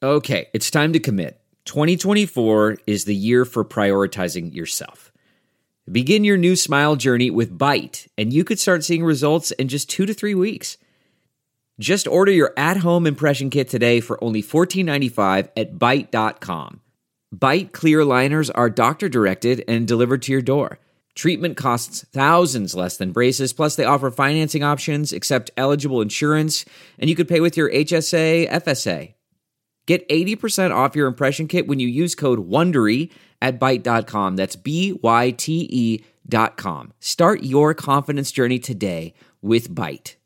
Okay, it's time to commit. 2024 is the year for prioritizing yourself. Begin your new smile journey with Byte, and you could start seeing results in just 2 to 3 weeks. Just order your at-home impression kit today for only $14.95 at Byte.com. Byte clear liners are doctor-directed and delivered to your door. Treatment costs thousands less than braces, plus they offer financing options, accept eligible insurance, and you could pay with your HSA, FSA. Get 80% off your impression kit when you use code WONDERY at Byte.com. That's BYTE.com. Start your confidence journey today with Byte.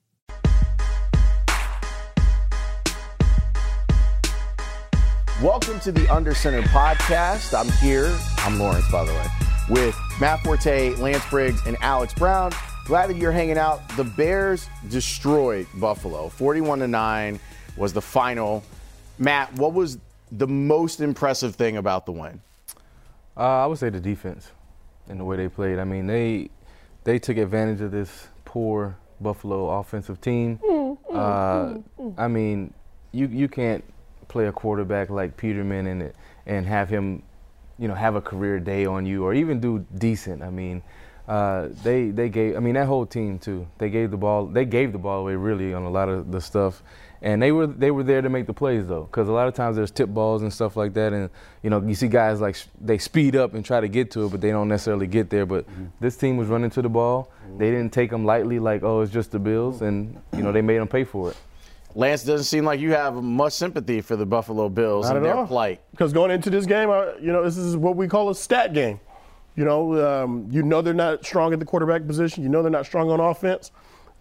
Welcome to the Under Center podcast. I'm Lawrence, by the way, with Matt Forte, Lance Briggs, and Alex Brown. Glad that you're hanging out. The Bears destroyed Buffalo. 41-9 was the final. Matt, what was the most impressive thing about the win? I would say the defense and the way they played. I mean, they took advantage of this poor Buffalo offensive team. I mean, you can't play a quarterback like Peterman and have him, have a career day on you or even do decent. I mean, they gave. I mean, that whole team too. They gave the ball away really on a lot of the stuff. And they were there to make the plays, though, because a lot of times there's tip balls and stuff like that. And, you see guys like they speed up and try to get to it, but they don't necessarily get there. But this team was running to the ball. They didn't take them lightly like, oh, it's just the Bills. And, they made them pay for it. Lance, doesn't seem like you have much sympathy for the Buffalo Bills and their plight. Because going into this game, this is what we call a stat game. They're not strong at the quarterback position. They're not strong on offense.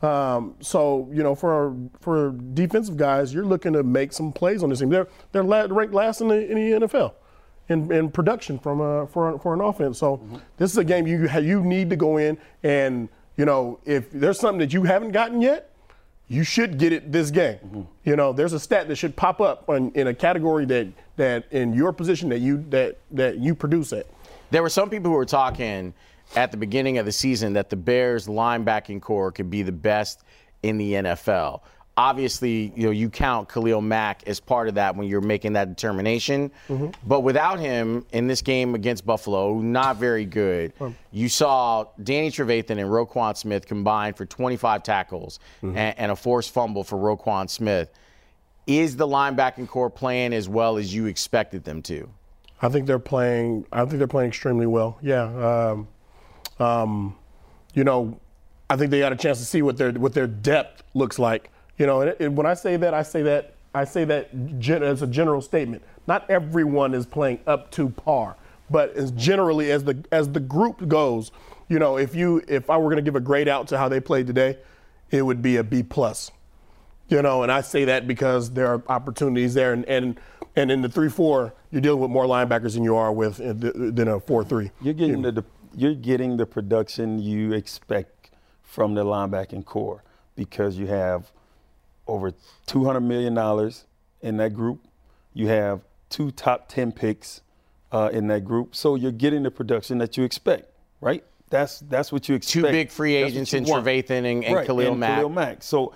For defensive guys, you're looking to make some plays on this team. They're ranked last in the NFL in production for an offense. So this is a game you need to go in and if there's something that you haven't gotten yet, you should get it this game. There's a stat that should pop up in a category that in your position that you produce at. There were some people who were talking at the beginning of the season that the Bears linebacking core could be the best in the NFL. Obviously, you count Khalil Mack as part of that when you're making that determination. But without him in this game against Buffalo, not very good. You saw Danny Trevathan and Roquan Smith combined for 25 tackles and a forced fumble for Roquan Smith. Is the linebacking core playing as well as you expected them to? I think they're playing extremely well. Yeah. I think they got a chance to see what their depth looks like. And when I say that as a general statement. Not everyone is playing up to par, but as generally as the group goes, if I were going to give a grade out to how they played today, it would be a B+. And I say that because there are opportunities there, and in the 3-4, you're dealing with more linebackers than you are with than a 4-3. You're getting the production you expect from the linebacking core because you have over $200 million in that group. You have 2 top 10 picks in that group. So you're getting the production that you expect, right? That's what you expect. 2 big free agents in Trevathan and Khalil Mack. So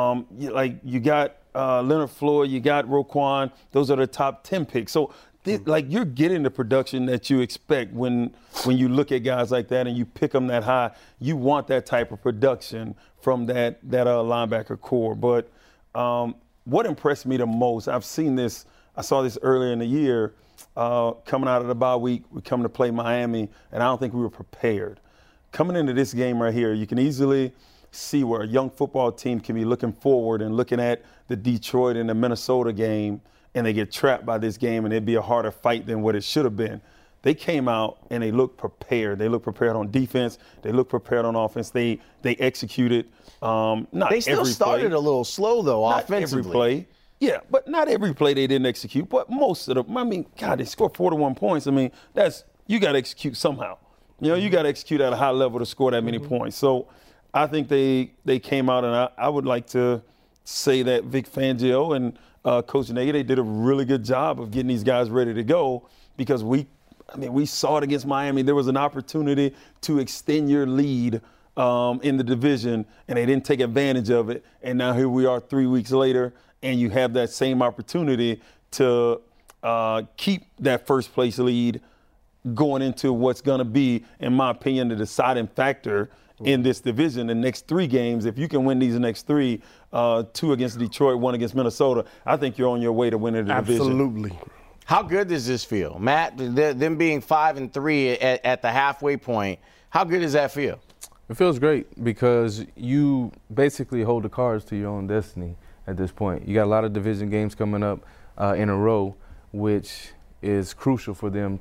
you got Leonard Floyd, you got Roquan. Those are the top 10 picks. So you're getting the production that you expect when you look at guys like that and you pick them that high. You want that type of production from that linebacker core. But what impressed me the most, I saw this earlier in the year, coming out of the bye week, we come to play Miami, and I don't think we were prepared. Coming into this game right here, you can easily see where a young football team can be looking forward and looking at the Detroit and the Minnesota game, and they get trapped by this game, and it'd be a harder fight than what it should have been. They came out and they looked prepared. They looked prepared on defense. They looked prepared on offense. They executed. They still started a little slow though, offensively. Every play. Yeah, but not every play they didn't execute. But most of them. I mean, God, they scored 41 points. I mean, you got to execute somehow. You got to execute at a high level to score that many points. So I think they came out, and I would like to say that Vic Fangio and Coach Nagy, they did a really good job of getting these guys ready to go because we saw it against Miami. There was an opportunity to extend your lead in the division, and they didn't take advantage of it. And now here we are 3 weeks later, and you have that same opportunity to keep that first place lead going into what's going to be, in my opinion, the deciding factor in this division. The next 3 games, if you can win these next 3, 2 against Detroit, 1 against Minnesota, I think you're on your way to winning the division. Absolutely. How good does this feel? Matt, them being 5-3 at the halfway point, how good does that feel? It feels great because you basically hold the cards to your own destiny at this point. You got a lot of division games coming up in a row, which is crucial for them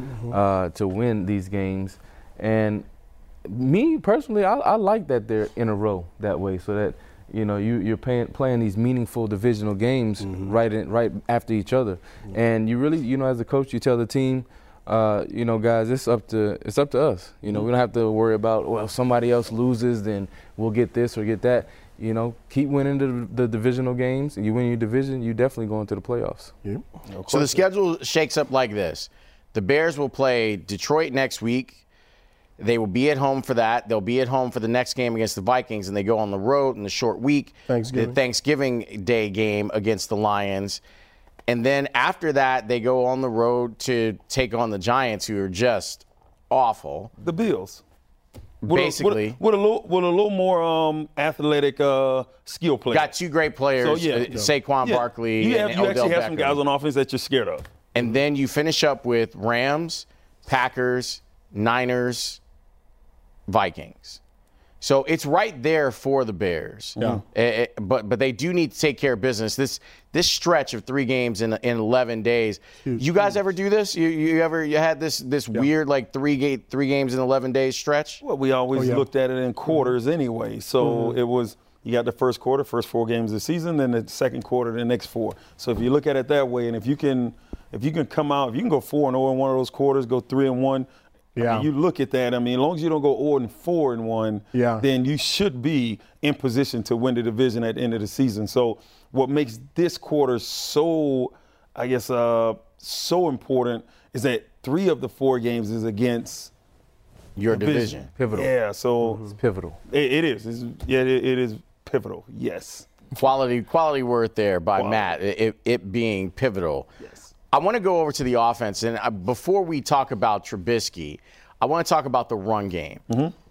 to win these games. And me personally, I like that they're in a row that way, so that you're playing these meaningful divisional games right after each other. And you really, as a coach, you tell the team, guys, it's up to us. We don't have to worry about, well, if somebody else loses, then we'll get this or get that. Keep winning the divisional games, and you win your division, you definitely go into the playoffs. Yeah. So the schedule shakes up like this. The Bears will play Detroit next week. They will be at home for that. They'll be at home for the next game against the Vikings, and they go on the road in the short week, the Thanksgiving Day game against the Lions. And then after that, they go on the road to take on the Giants, who are just awful. The Bills. Basically. With a little more athletic skill players. Got 2 great players, So, Saquon Barkley you and actually Odell have some Beckham. guys on offense that you're scared of. And then you finish up with Rams, Packers, Niners, Vikings. So it's right there for the Bears. Yeah. But they do need to take care of business. This stretch of 3 games in 11 days. You guys ever do this? You had this weird like 3 games in 11 days stretch? Well, we always looked at it in quarters anyway. So it was, you got the first quarter, first 4 games of the season, then the second quarter, the next 4. So if you look at it that way, and if you can come out, if you can go 4-0 in one of those quarters, go 3-1. Yeah. I mean, you look at that. I mean, as long as you don't go 0-4 in one, then you should be in position to win the division at the end of the season. So what makes this quarter so, I guess, so important is that 3 of the 4 games is against your division. Pivotal. Yeah, so It's pivotal. it is. It is pivotal. Yes. Quality word there by Matt. It being pivotal. Yes. I want to go over to the offense, and before we talk about Trubisky, I want to talk about the run game.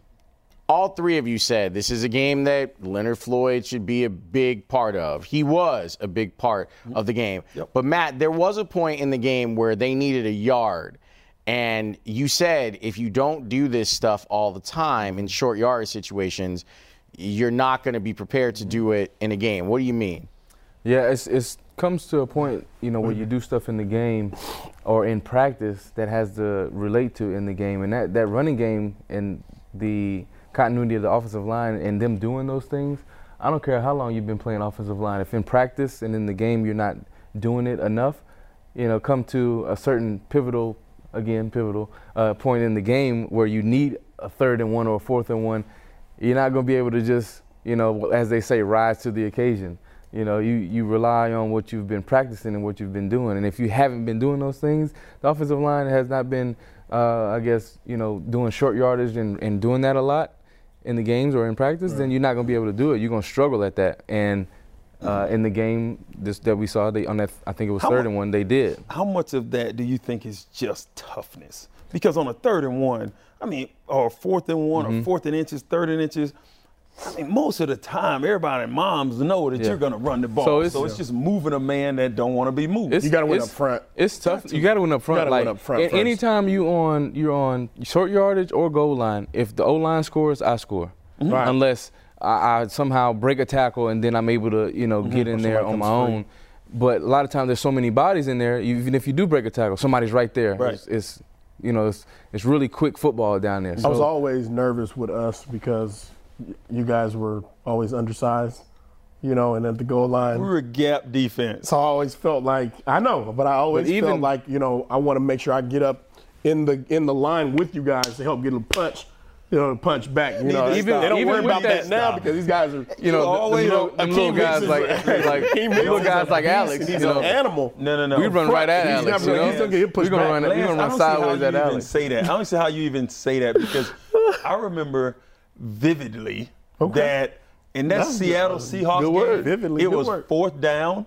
All 3 of you said this is a game that Leonard Floyd should be a big part of. He was a big part of the game. Yep. But, Matt, there was a point in the game where they needed a yard, and you said if you don't do this stuff all the time in short yardage situations, you're not going to be prepared to do it in a game. What do you mean? Yeah, it's comes to a point, where you do stuff in the game or in practice that has to relate to in the game. And that running game and the continuity of the offensive line and them doing those things, I don't care how long you've been playing offensive line. If in practice and in the game you're not doing it enough, come to a certain pivotal point in the game where you need a 3rd and 1 or a 4th and 1, you're not going to be able to just, as they say, rise to the occasion. You rely on what you've been practicing and what you've been doing. And if you haven't been doing those things, the offensive line has not been, doing short yardage and doing that a lot in the games or in practice, then you're not going to be able to do it. You're going to struggle at that. And in the game that we saw, I think it was 3rd and 1, they did. How much of that do you think is just toughness? Because on a 3rd and 1, or 4th and 1, or 4th and inches, 3rd and inches, most of the time, everybody and moms know that you're going to run the ball. So it's just moving a man that don't want to be moved. You got to win up front. It's tough. You got to win up front. Win up front first. Anytime you're on short yardage or goal line, if the O-line scores, I score. Right. Unless I somehow break a tackle and then I'm able to, get in there on my own. But a lot of times there's so many bodies in there, even if you do break a tackle, somebody's right there. Right. It's really quick football down there. I was always nervous with us because you guys were always undersized, and at the goal line. We were a gap defense. So I always felt like, I know, but I always felt like, I want to make sure I get up in the line with you guys to help get a punch, punch back. They don't worry about that now because these guys are, them little guys like Alex. He's an animal. No. We run right at Alex. He's going to get pushed back. We're going to run sideways at Alex. I don't see how you even say that because I remember vividly that in that Seattle Seahawks game, it was 4th down,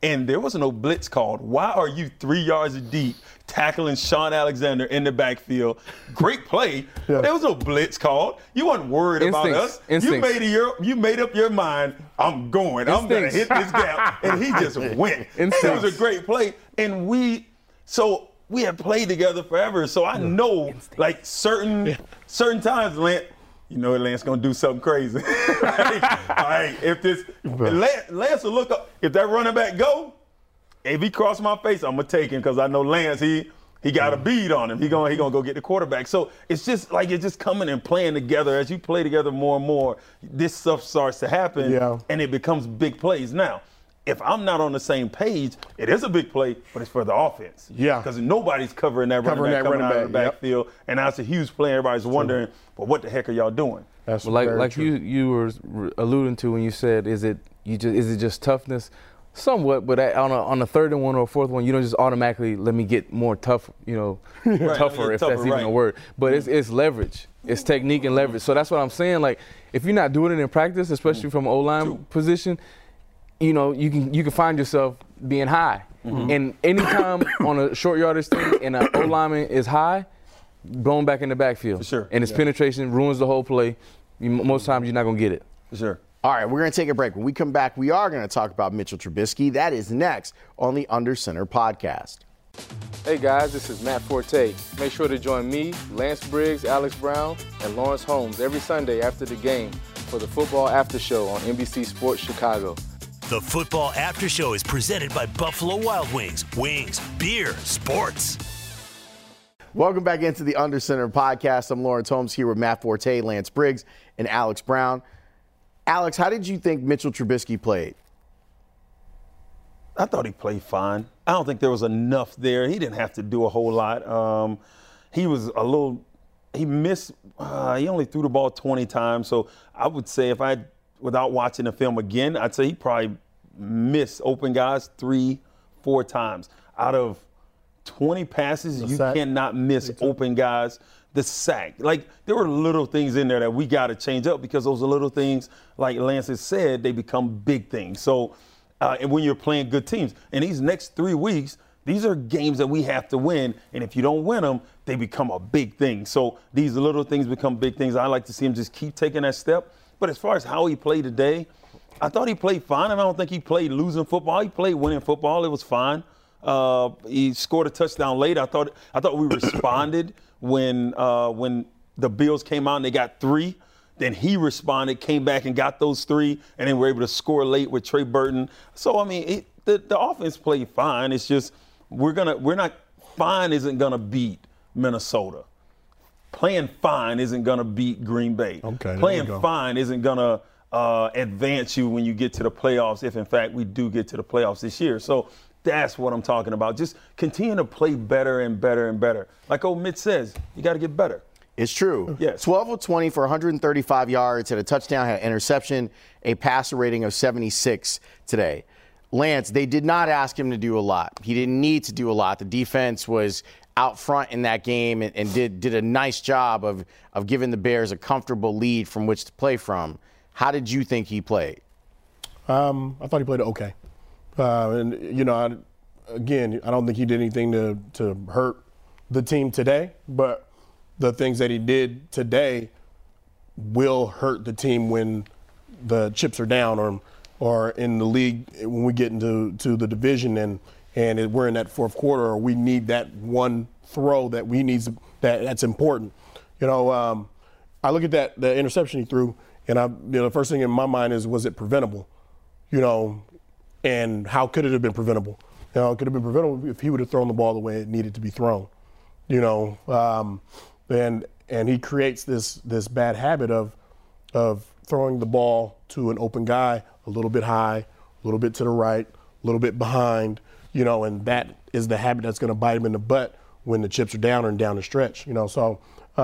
and there was no blitz called. Why are you 3 yards deep tackling Sean Alexander in the backfield? Great play. Yeah. There was no blitz called. You weren't worried about us. Instincts. You made up your mind, I'm going. I'm going to hit this gap. And he just went. And it was a great play. And we had played together forever. So I know, like, certain times, Lance going to do something crazy. All right, Lance will look up. If that running back go, if he cross my face, I'm going to take him because I know Lance, he got a bead on him. He gonna go get the quarterback. So it's just coming and playing together. As you play together more and more, this stuff starts to happen, and it becomes big plays. Now, if I'm not on the same page, it is a big play, but it's for the offense. Yeah. Because nobody's covering that running back coming out of the backfield, and that's a huge play. Everybody's wondering, well, what the heck are y'all doing? That's like you were alluding to when you said, is it just toughness? Somewhat, but on a third and one or a fourth one, you don't just automatically let me get more tough, tougher, if that's even a word. But it's leverage, it's technique and leverage. So that's what I'm saying. Like, if you're not doing it in practice, especially from an O-line position, you can find yourself being high. And anytime on a short yardage thing and an O-lineman is high, going back in the backfield. For sure. And its penetration ruins the whole play. Most times you're not going to get it. For sure. All right, we're going to take a break. When we come back, we are going to talk about Mitchell Trubisky. That is next on the Under Center podcast. Hey guys, this is Matt Forte. Make sure to join me, Lance Briggs, Alex Brown, and Lawrence Holmes every Sunday after the game for the Football After Show on NBC Sports Chicago. The Football After Show is presented by Buffalo Wild Wings. Wings, beer, sports. Welcome back into the Under Center podcast. I'm Lawrence Holmes here with Matt Forte, Lance Briggs, and Alex Brown. Alex, how did you think Mitchell Trubisky played? I thought he played fine. I don't think there was enough there. He didn't have to do a whole lot. He missed, he only threw the ball 20 times. So I would say without watching the film again, I'd say he probably missed open guys 3-4 times. Out of 20 passes, you cannot miss open guys. The sack. Like, there were little things in there that we got to change up because those little things, like Lance has said, they become big things. So, and when you're playing good teams, in these next 3 weeks, these are games that we have to win. And if you don't win them, they become a big thing. So these little things become big things. I like to see him just keep taking that step. But as far as how he played today, I thought he played fine. I don't think he played losing football. He played winning football. It was fine. He scored a touchdown late. I thought we responded when the Bills came out and they got 3. Then he responded, came back and got those 3, and then we're able to score late with Trey Burton. So I mean, the offense played fine. It's just fine isn't gonna beat Minnesota. Playing fine isn't gonna beat Green Bay. Okay, playing fine isn't gonna advance you when you get to the playoffs. If in fact we do get to the playoffs this year, so. That's what I'm talking about. Just continue to play better and better and better. Like old Mitch says, you got to get better. It's true. Yes. 12 of 20 for 135 yards, had a touchdown, had an interception, a passer rating of 76 today. Lance, they did not ask him to do a lot. He didn't need to do a lot. The defense was out front in that game and did a nice job of giving the Bears a comfortable lead from which to play from. How did you think he played? I thought he played okay. I don't think he did anything to hurt the team today, but the things that he did today will hurt the team when the chips are down or in the league when we get into the division and we're in that fourth quarter or we need that one throw that we need that's important. I look at the interception he threw and the first thing in my mind is, was it preventable? And how could it have been preventable? It could have been preventable if he would have thrown the ball the way it needed to be thrown. And he creates this bad habit of throwing the ball to an open guy a little bit high, a little bit to the right, a little bit behind, and that is the habit that's going to bite him in the butt when the chips are down and down the stretch. So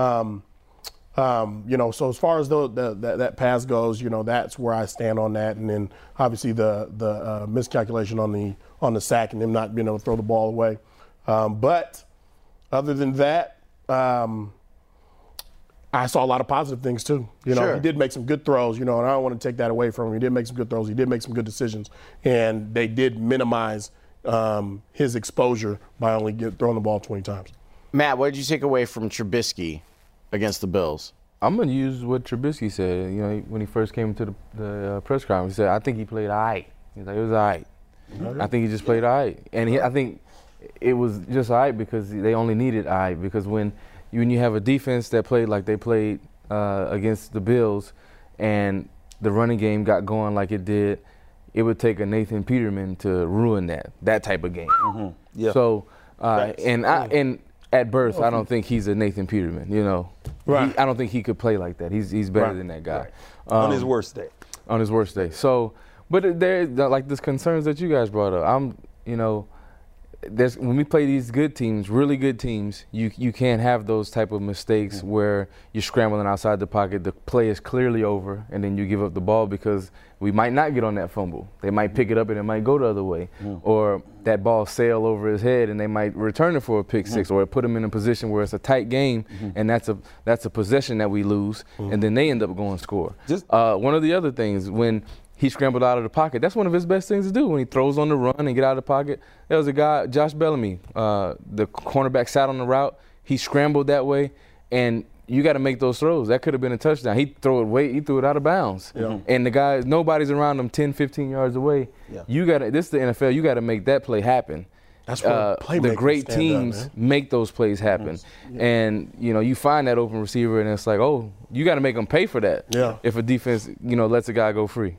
as far as that pass goes, that's where I stand on that. And then obviously the miscalculation on the sack and him not being able to throw the ball away. But other than that, I saw a lot of positive things too. You know, Sure. he did make some good throws, you know, and I don't want to take that away from him. He did make some good throws. He did make some good decisions. And they did minimize his exposure by only throwing the ball 20 times. Matt, what did you take away from Trubisky against the Bills? I'm going to use what Trubisky said. You know, when he first came to the press conference, he said, I think he played all right. He's like, it was all right. I think he just played all right. And I think it was just all right because they only needed all right. Because when you have a defense that played like they played against the Bills and the running game got going like it did, it would take a Nathan Peterman to ruin that type of game. Mm-hmm. Yeah. So, and at birth, I don't think he's a Nathan Peterman, you know. Right. I don't think he could play like that. He's better Right. than that guy. On his worst day. On his worst day. So, but there, like the concerns that you guys brought up, when we play these good teams, really good teams, you can't have those type of mistakes where you're scrambling outside the pocket, the play is clearly over, and then you give up the ball because we might not get on that fumble. They might pick it up and it might go the other way. Or that ball sail over his head and they might return it for a pick six, or put him in a position where it's a tight game and that's a possession that we lose, and then they end up going score. One of the other things, when he scrambled out of the pocket, that's one of his best things to do, when he throws on the run and get out of the pocket. There was a guy, Josh Bellamy, the cornerback sat on the route. He scrambled that way, and you got to make those throws. That could have been a touchdown. He threw it out of bounds. Yeah. And the guy, nobody's around him 10, 15 yards away. Yeah. This is the NFL, you got to make that play happen. That's where playmakers the great stand teams up, make those plays happen. And, you find that open receiver, and it's like, oh, you got to make them pay for that. Yeah. If a defense, lets a guy go free.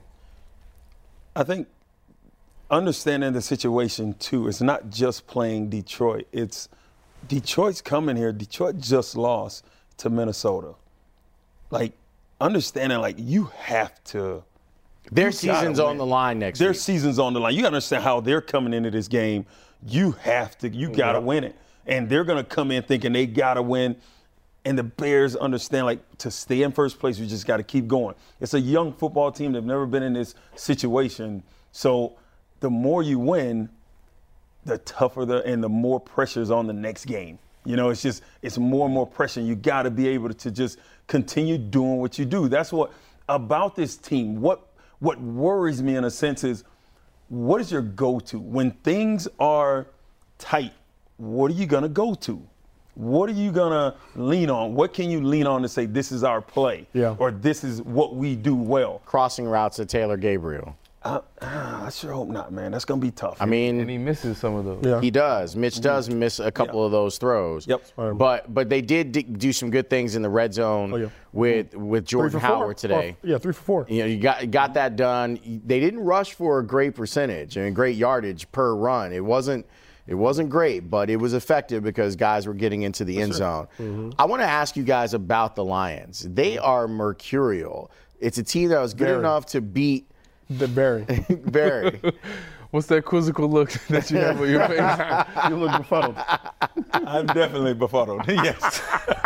I think understanding the situation, too, it's not just playing Detroit. It's Detroit's coming here. Detroit just lost to Minnesota. Like, understanding, you have to. Their season's on the line next Their week. season's on the line. You got to understand how they're coming into this game. You got to win it. And they're going to come in thinking they got to win. And the Bears understand, to stay in first place, we just got to keep going. It's a young football team. They've never been in this situation. So the more you win, the tougher and the more pressure's on the next game. It's more and more pressure. You got to be able to just continue doing what you do. That's what about this team. What worries me in a sense is, what is your go-to? When things are tight, what are you going to go to? What are you going to lean on? What can you lean on to say this is our play? Yeah. Or this is what we do well? Crossing routes at Taylor Gabriel. I sure hope not, man. That's going to be tough. I mean, And he misses some of those. Yeah. he does. Mitch does miss a couple of those throws. Yep. But they did do some good things in the red zone with 3 Jordan for 4. Howard today. 3 for 4. You got that done. They didn't rush for a great percentage and great yardage per run. It wasn't great, but it was effective because guys were getting into the end zone. I want to ask you guys about the Lions. They are mercurial. It's a team that was good enough to beat The Barry. Barry. What's that quizzical look that you have on your face? You look befuddled. I'm definitely befuddled. Yes.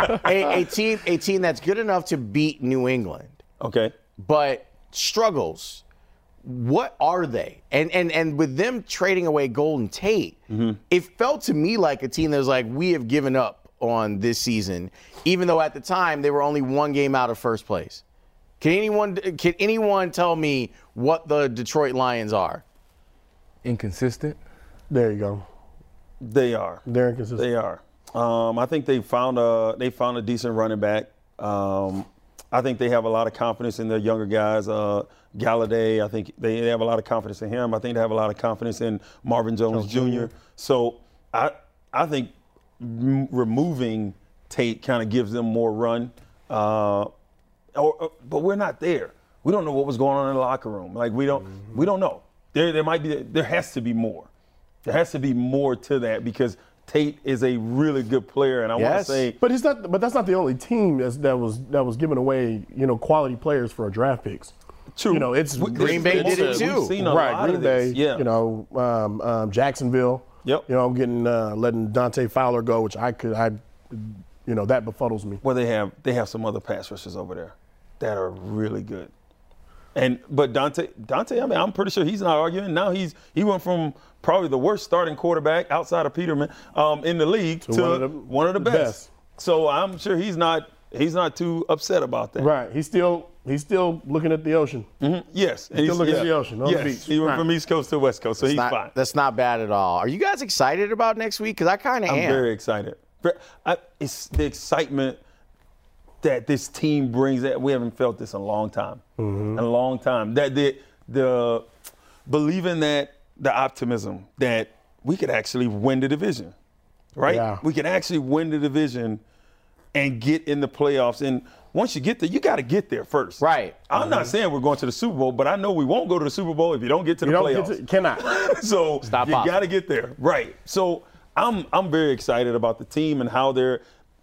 a team that's good enough to beat New England, Okay. but struggles. What are they? And with them trading away Golden Tate, it felt to me like a team that was like, we have given up on this season, even though at the time they were only one game out of first place. Can anyone tell me what the Detroit Lions are? Inconsistent. There you go. They are. They're inconsistent. They are. I think they found a decent running back. I think they have a lot of confidence in their younger guys. Galladay, I think they have a lot of confidence in him. I think they have a lot of confidence in Marvin Jones Jr. So I think removing Tate kind of gives them more run. But we're not there. We don't know what was going on in the locker room. We don't know. There has to be more. There has to be more to that because Tate is a really good player, and I want to say. But that's not the only team that was giving away quality players for draft picks. True. It's Green Bay did it too. We've seen a right. lot Green of Bay. this. Yeah. Jacksonville. Yep. I'm getting letting Dante Fowler go, which that befuddles me. Well, they have some other pass rushers over there that are really good. But Dante, I mean, I'm pretty sure he's not arguing. Now he went from probably the worst starting quarterback outside of Peterman in the league to one of the best. So I'm sure he's not he's not too upset about that. Right. He's still looking at the ocean. Mm-hmm. Yes. He's still looking at the ocean. On the beach. He went from East Coast to West Coast, so he's fine. That's not bad at all. Are you guys excited about next week? Because I kind of am. I'm very excited. It's the excitement that this team brings. That we haven't felt this in a long time. In a long time. That the believing that the optimism that we could actually win the division, right? Yeah. We could actually win the division and get in the playoffs. And once you get there, you got to get there first. Right. I'm not saying we're going to the Super Bowl, but I know we won't go to the Super Bowl if you don't get to the playoffs. Cannot. So you got to get there. Right. So I'm very excited about the team and how they're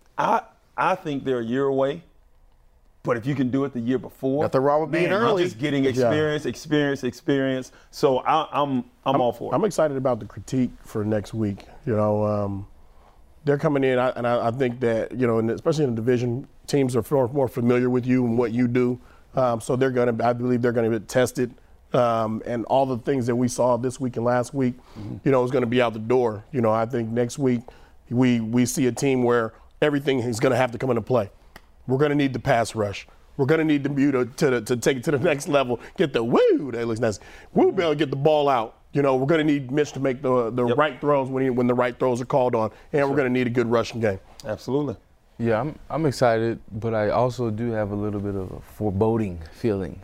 I think they're a year away. But if you can do it the year before, nothing wrong with being early. You're just getting experience. So I'm all for it. I'm excited about the critique for next week. You know, they're coming in, and I think that, you know, and especially in the division, teams are more familiar with you and what you do. So I believe they're going to get tested. And all the things that we saw this week and last week, you know, is going to be out the door. You know, I think next week we see a team where everything is going to have to come into play. We're going to need the pass rush. We're going to need the to take it to the next level. Get the woo, that looks nice. Woo, Bell, get the ball out. You know, we're going to need Mitch to make the right throws when the right throws are called on, and we're going to need a good rushing game. Absolutely. Yeah, I'm excited, but I also do have a little bit of a foreboding feeling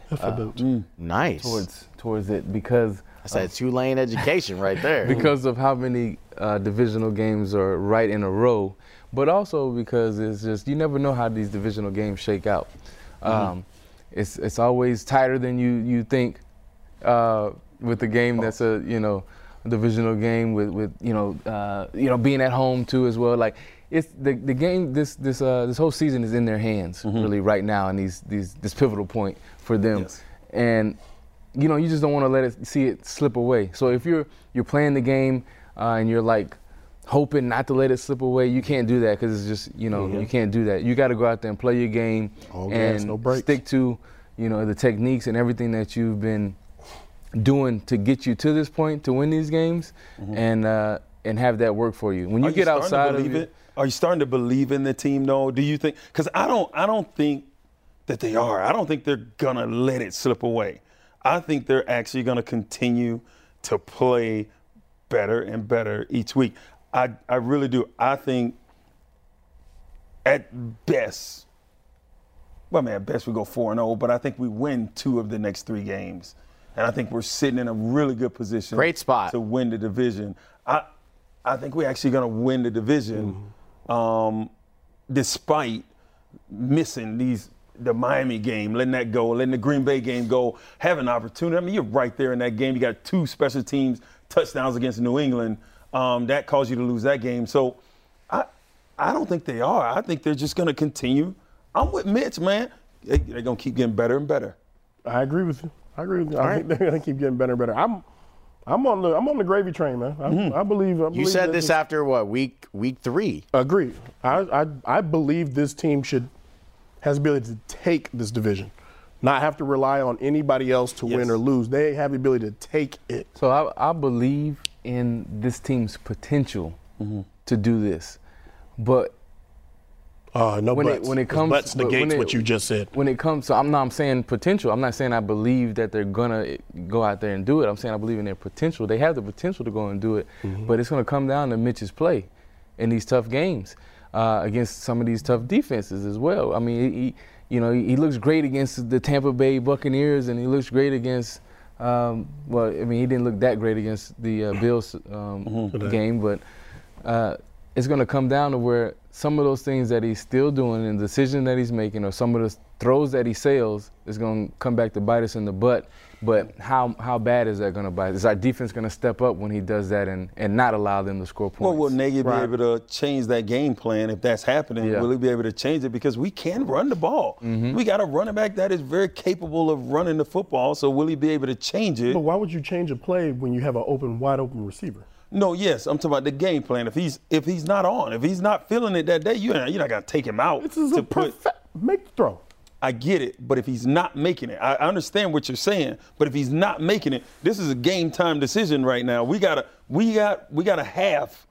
Nice. towards it because That's that Tulane education right there. because of how many divisional games are right in a row, but also because it's just you never know how these divisional games shake out. It's always tighter than you think with a game that's a divisional game with being at home too as well. Like it's the game. This whole season is in their hands really right now, and this pivotal point for them. Yes. And you just don't want to see it slip away. So if you're playing the game and you're like hoping not to let it slip away, you can't do that because it's just you can't do that. You got to go out there and play your game and stick to the techniques and everything that you've been doing to get you to this point to win these games and have that work for you. When you get outside of it, are you starting to believe in the team though? Do you think? Because I don't think that they are. I don't think they're gonna let it slip away. I think they're actually gonna continue to play better and better each week. I really do. I think at best we go 4-0, but I think we win 2 of the next 3 games. And I think we're sitting in a really good position. Great spot. To win the division. I think we're actually going to win the division despite missing the Miami game, letting that go, letting the Green Bay game go, have an opportunity. I mean, you're right there in that game. You got 2 special teams touchdowns against New England. That caused you to lose that game. So I don't think they are. I think they're just going to continue. I'm with Mitch, man. They're going to keep getting better and better. I agree with you. I think they're going to keep getting better and better. I'm on the gravy train, man. I believe. You said this after what, week 3? Agreed. I believe this team has the ability to take this division, not have to rely on anybody else to win or lose. They have the ability to take it. So I believe in this team's potential to do this, but when it comes, butts negates what you just said. When it comes to, I'm saying potential. I'm not saying I believe that they're gonna go out there and do it. I'm saying I believe in their potential. They have the potential to go and do it, but it's gonna come down to Mitch's play in these tough games against some of these tough defenses as well. I mean, he looks great against the Tampa Bay Buccaneers, and he looks great against. He didn't look that great against the Bills game, but it's going to come down to where some of those things that he's still doing and the decision that he's making, or some of the throws that he sails, is going to come back to bite us in the butt. But how bad is that going to bite? Is our defense going to step up when he does that and not allow them to score points? Well, will Nagy be able to change that game plan if that's happening? Yeah. Will he be able to change it? Because we can run the ball. We got a running back that is very capable of running the football, so will he be able to change it? But why would you change a play when you have an wide open receiver? No, yes, I'm talking about the game plan. If he's not on, if he's not feeling it that day, you're not going to take him out. This is make the throw. I get it, but if he's not making it, I understand what you're saying. But if he's not making it, this is a game time decision right now. We gotta have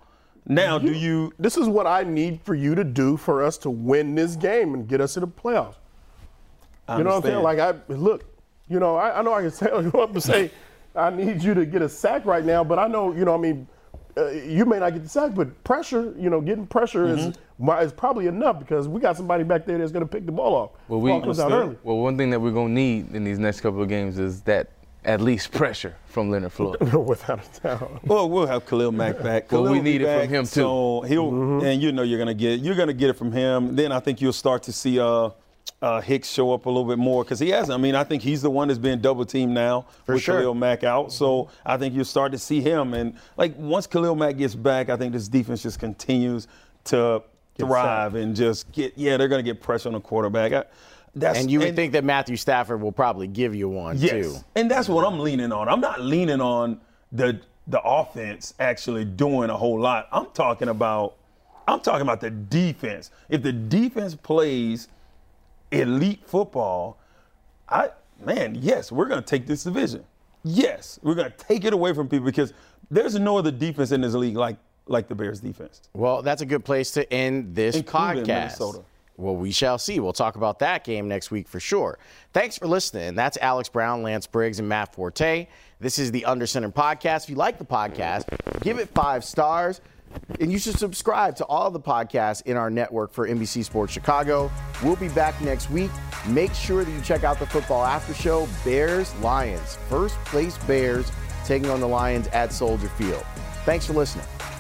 Now, do you? This is what I need for you to do for us to win this game and get us to the playoffs. You know what I'm saying? Like, I know I can tell you up and say, I need you to get a sack right now, but I know, you may not get the sack, but pressure, getting pressure is probably enough because we got somebody back there that's going to pick the ball off. Well, one thing that we're going to need in these next couple of games is that at least pressure from Leonard Floyd. Without a doubt. Well, we'll have Khalil Mack back. Well, we need it from him too. So he'll, and you're going to get it from him. Then I think you'll start to see Hicks show up a little bit more because he hasn't. I mean, I think he's the one that's being double teamed now with Khalil Mack out. So I think you'll start to see him. And once Khalil Mack gets back, I think this defense just continues to thrive and just they're going to get pressure on the quarterback. And you would think that Matthew Stafford will probably give you one, too. And that's what I'm leaning on. I'm not leaning on the offense actually doing a whole lot. I'm talking about the defense. If the defense plays elite football, yes, we're going to take this division. Yes, we're going to take it away from people because there's no other defense in this league like the Bears defense. Well, that's a good place to end this podcast. Minnesota. Well, we shall see. We'll talk about that game next week for sure. Thanks for listening. That's Alex Brown, Lance Briggs, and Matt Forte. This is the Under Center Podcast. If you like the podcast, give it 5 stars. And you should subscribe to all the podcasts in our network for NBC Sports Chicago. We'll be back next week. Make sure that you check out the Football After Show, Bears-Lions. First place Bears taking on the Lions at Soldier Field. Thanks for listening.